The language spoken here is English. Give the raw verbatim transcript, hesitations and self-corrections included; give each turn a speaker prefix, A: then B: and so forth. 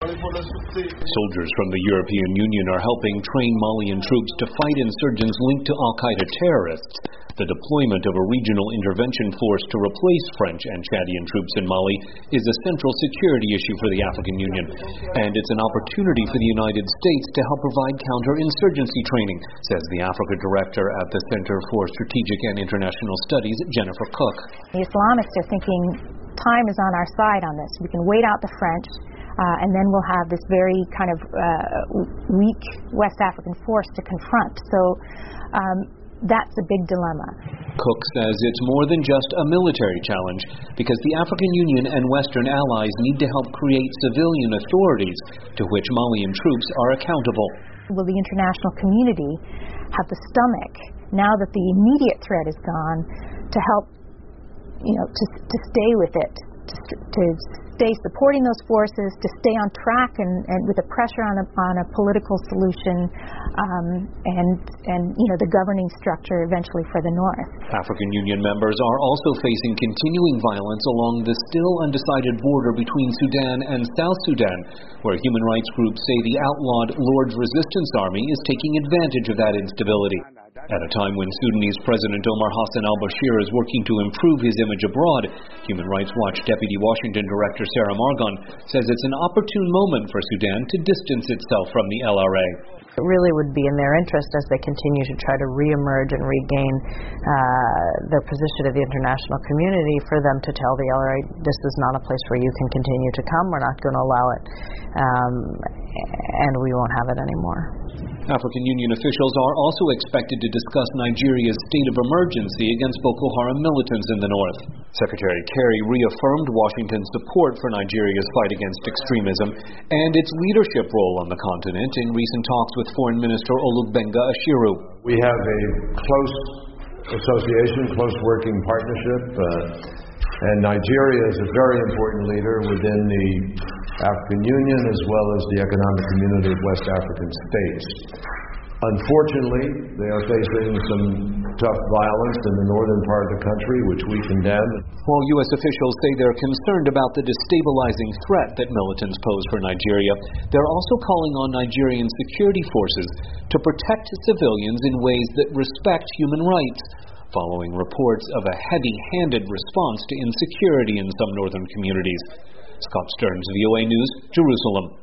A: Soldiers from the European Union are helping train Malian troops to fight insurgents linked to al-Qaeda terrorists. The deployment of a regional intervention force to replace French and Chadian troops in Mali is a central security issue for the African Union, and it's an opportunity for the United States to help provide counterinsurgency training, says the Africa director at the Center for Strategic and International Studies, Jennifer Cook.
B: The Islamists are thinking time is on our side on this. We can wait out the French, uh, and then we'll have this very kind of uh, weak West African force to confront. So um, that's a big dilemma.
A: Cook says it's more than just a military challenge, because the African Union and Western allies need to help create civilian authorities to which Malian troops are accountable.
B: Will the international community have the stomach, now that the immediate threat is gone, to help, you know, to, to stay with it, to, to stay supporting those forces, to stay on track and, and with the pressure on a, on a political solution, um, and, and, you know, the governing structure eventually for the North.
A: African Union members are also facing continuing violence along the still undecided border between Sudan and South Sudan, where human rights groups say the outlawed Lord's Resistance Army is taking advantage of that instability. At a time when Sudanese President Omar Hassan al-Bashir is working to improve his image abroad, Human Rights Watch Deputy Washington Director Sarah Margon says it's an opportune moment for Sudan to distance itself from the L R A.
C: It really would be in their interest, as they continue to try to reemerge and regain uh, their position of the international community, for them to tell the L R A, this is not a place where you can continue to come, we're not going to allow it, um, and we won't have it anymore.
A: African Union officials are also expected to discuss Nigeria's state of emergency against Boko Haram militants in the north. Secretary Kerry reaffirmed Washington's support for Nigeria's fight against extremism and its leadership role on the continent in recent talks with Foreign Minister Olugbenga Ashiru.
D: We have a close association, close working partnership, uh, and Nigeria is a very important leader within the African Union as well as the Economic Community of West African States. Unfortunately, they are facing some tough violence in the northern part of the country, which we condemn.
A: While U S officials say they're concerned about the destabilizing threat that militants pose for Nigeria, they're also calling on Nigerian security forces to protect civilians in ways that respect human rights, following reports of a heavy-handed response to insecurity in some northern communities. Scott Stearns, V O A News, Jerusalem.